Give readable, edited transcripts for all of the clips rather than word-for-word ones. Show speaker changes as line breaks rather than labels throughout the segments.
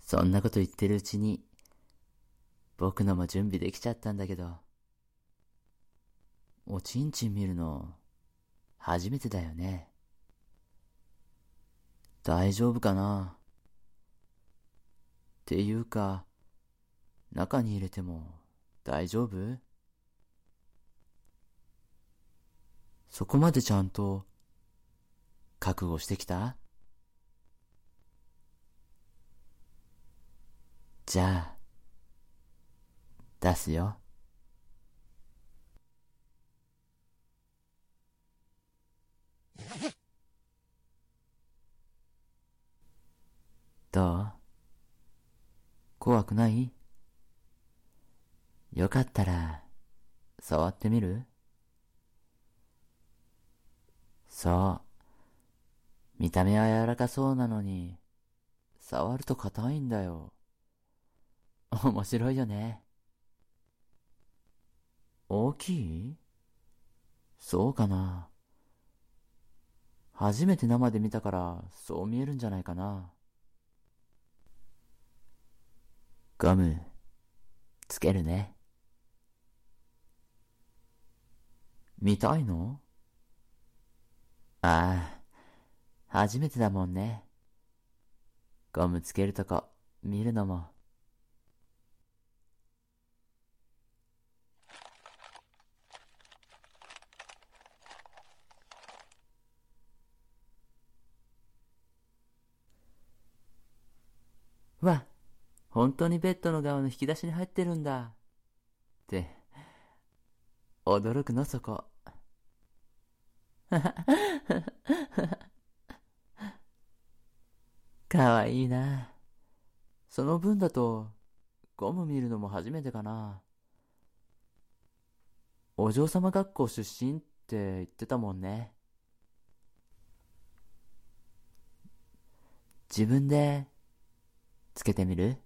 そんなこと言ってるうちに、僕のも準備できちゃったんだけど、おちんちん見るの、初めてだよね。大丈夫かな？っていうか、中に入れても大丈夫？そこまでちゃんと覚悟してきた？じゃあ、出すよ。どう？怖くない？よかったら、触ってみる？そう。見た目は柔らかそうなのに、触ると硬いんだよ。面白いよね。大きい？そうかな。初めて生で見たからそう見えるんじゃないかな。ゴムつけるね。見たいの？ああ、初めてだもんね。ゴムつけるとこ見るのも。わ、本当にベッドの側の引き出しに入ってるんだ。って驚くのそこ。かわいいな。その分だとゴム見るのも初めてかな。お嬢様学校出身って言ってたもんね。自分でつけてみる？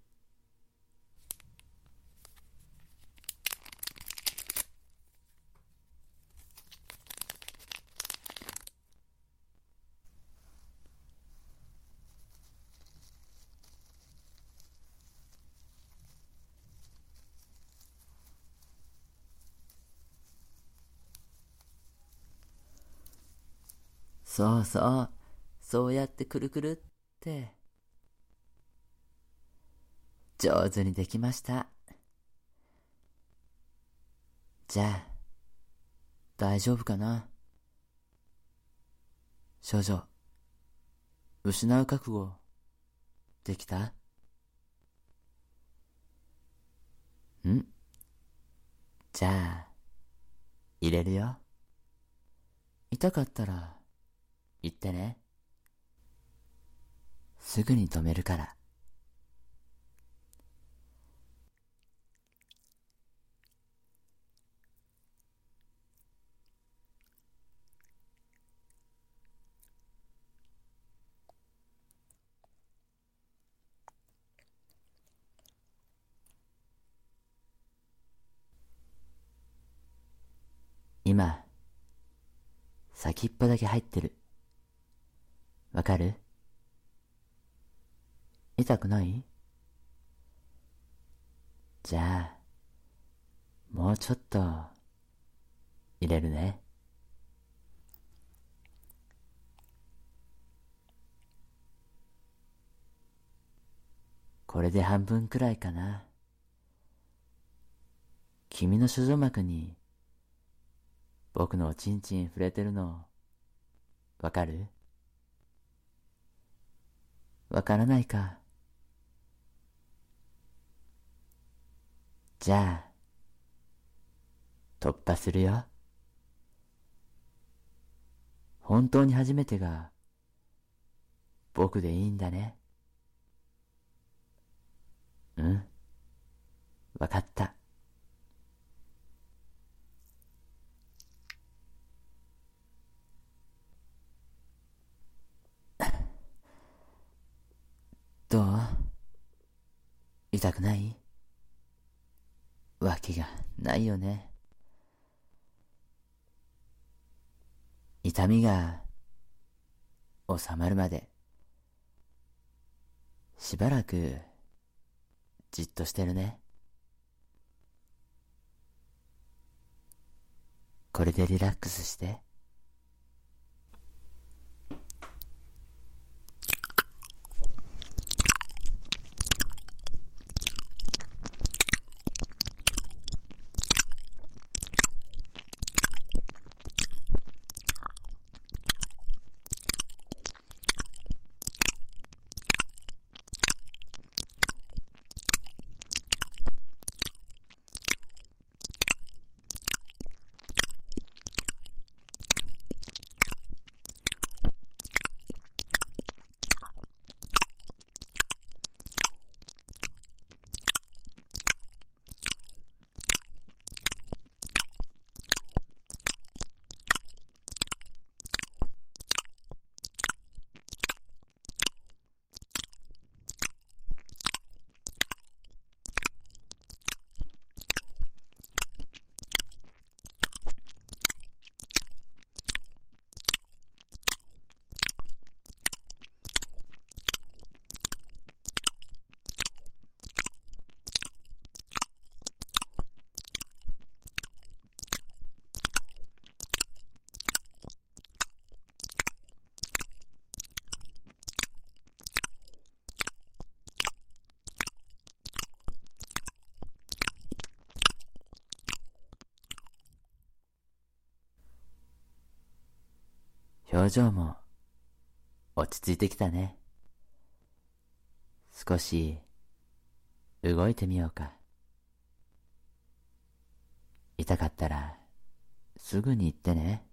そうそう。そうやってくるくるって。上手にできました。じゃあ、大丈夫かな？少女、失う覚悟、できた？ん？じゃあ、入れるよ。痛かったら、言ってね。すぐに止めるから。今、先っぽだけ入ってる。わかる？痛くない？じゃあ、もうちょっと、入れるね。これで半分くらいかな。君の諸女膜に、僕のおちんちん触れてるの、わかる？わからないか。じゃあ、突破するよ。本当に初めてが、僕でいいんだね。うん、わかった。どう？痛くない？わけがないよね。痛みが収まるまでしばらくじっとしてるね。これでリラックスして。表情も落ち着いてきたね。少し動いてみようか。痛かったらすぐに言ってね。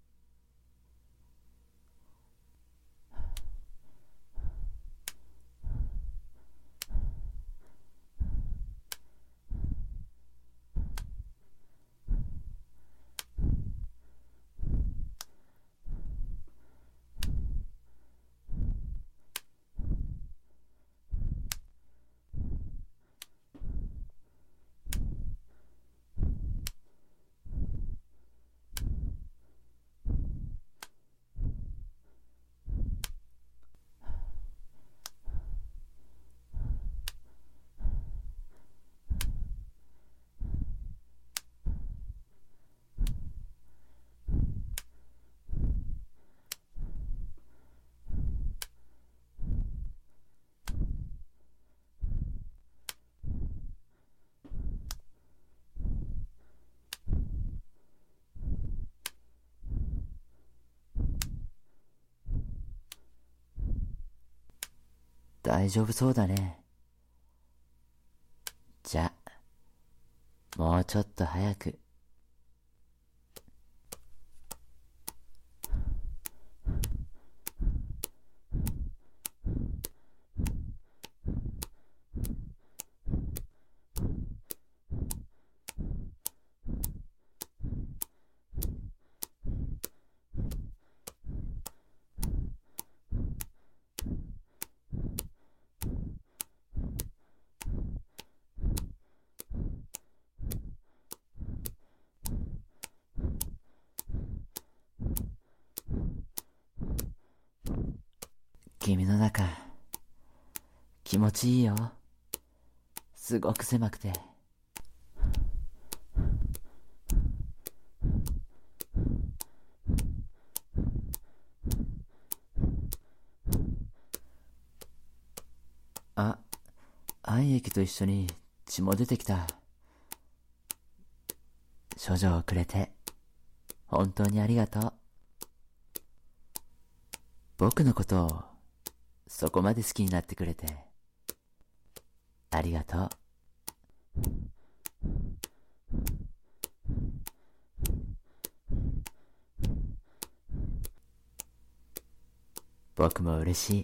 大丈夫そうだね。じゃ、もうちょっと早く。君の中、気持ちいいよ。すごく狭くて。あ、愛液と一緒に血も出てきた。処女をくれて、本当にありがとう。僕のことを、そこまで好きになってくれて、ありがとう。僕も嬉しい。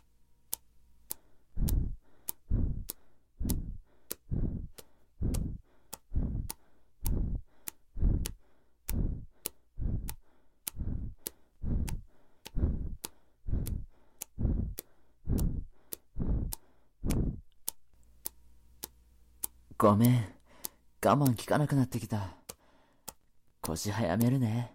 ごめん、我慢きかなくなってきた。腰早めるね。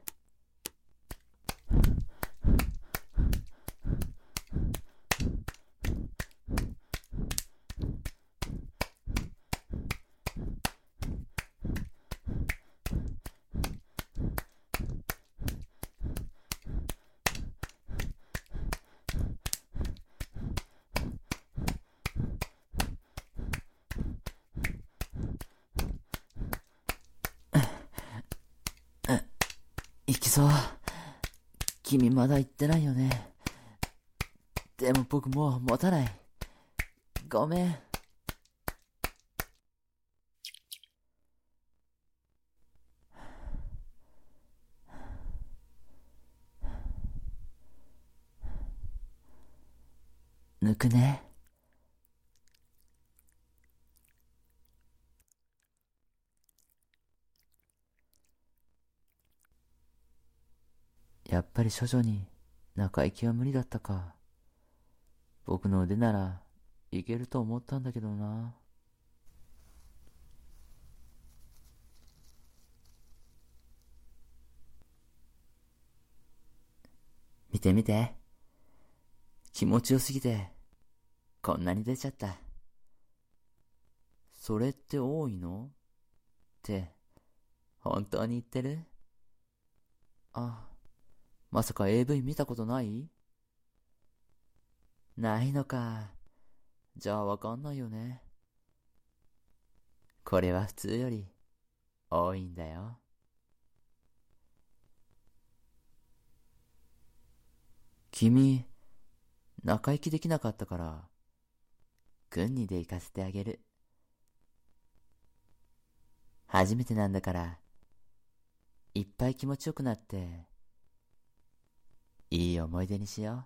そう。君まだ言ってないよね。でも僕もう持たない。ごめん。抜くね。やっぱり処女に中行きは無理だったか。僕の腕ならいけると思ったんだけどな。見て見て。気持ちよすぎてこんなに出ちゃった。それって多いのって本当に言ってる？あ、まさか AV 見たことない？ないのか。じゃあわかんないよね。これは普通より多いんだよ。君、中行きできなかったから、軍にで行かせてあげる。初めてなんだから、いっぱい気持ちよくなって、いい思い出にしよう。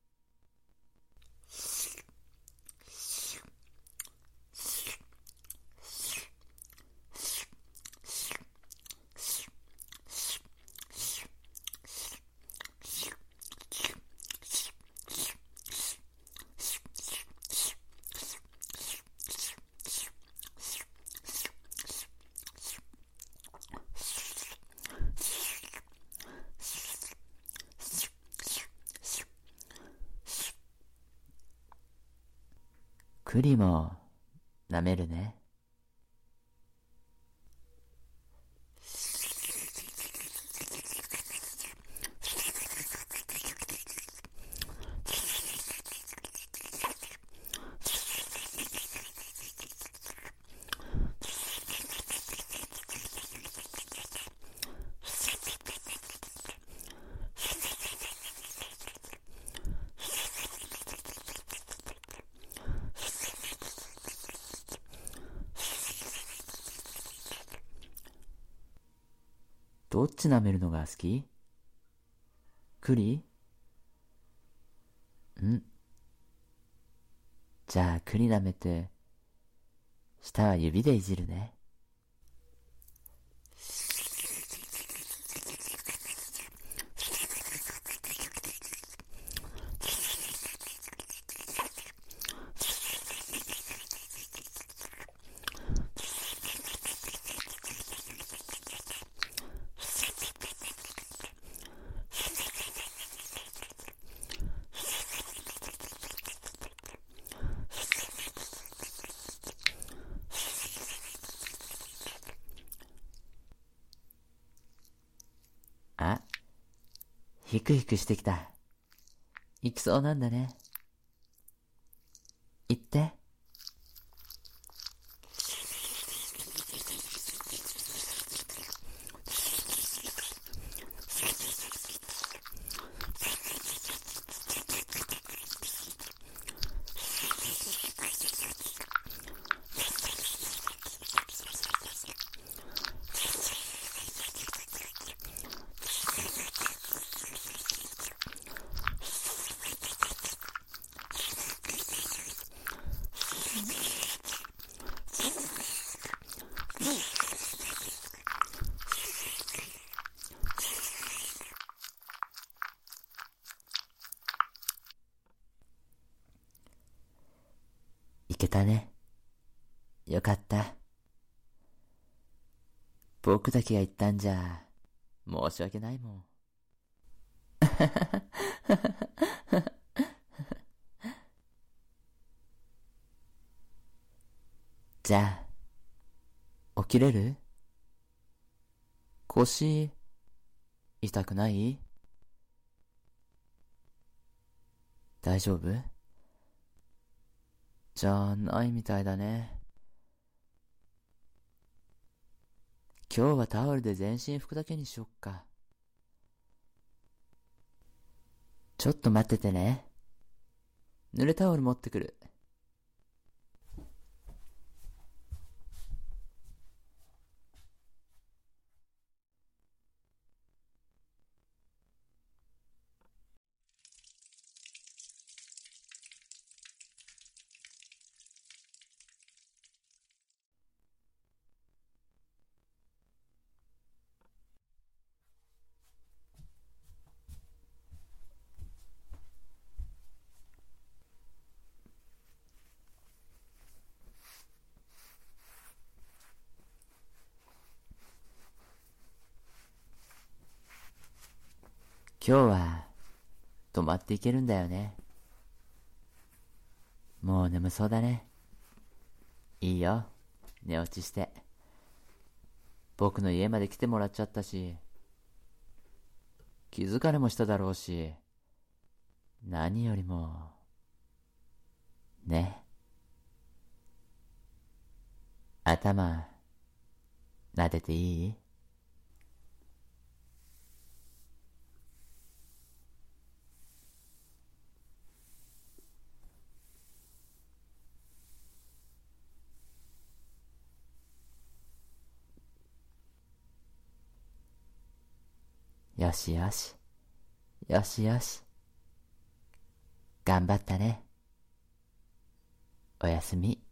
栗も舐めるね。どっち舐めるのが好き？栗？じゃあ栗舐めて、舌は指でいじるね。あ、ヒクヒクしてきた。行きそうなんだね。行って。行けたね。よかった。僕だけが言ったんじゃ、申し訳ないもん。じゃあ、起きれる？腰、痛くない？大丈夫？じゃあ、ないみたいだね。今日はタオルで全身拭くだけにしよっか。 ちょっと待っててね。濡れタオル持ってくる。今日は泊まっていけるんだよね。もう眠そうだね。いいよ、寝落ちして。僕の家まで来てもらっちゃったし、気疲れもしただろうし、何よりも、ね。頭、撫でていい？よしよし。よしよし。頑張ったね。おやすみ。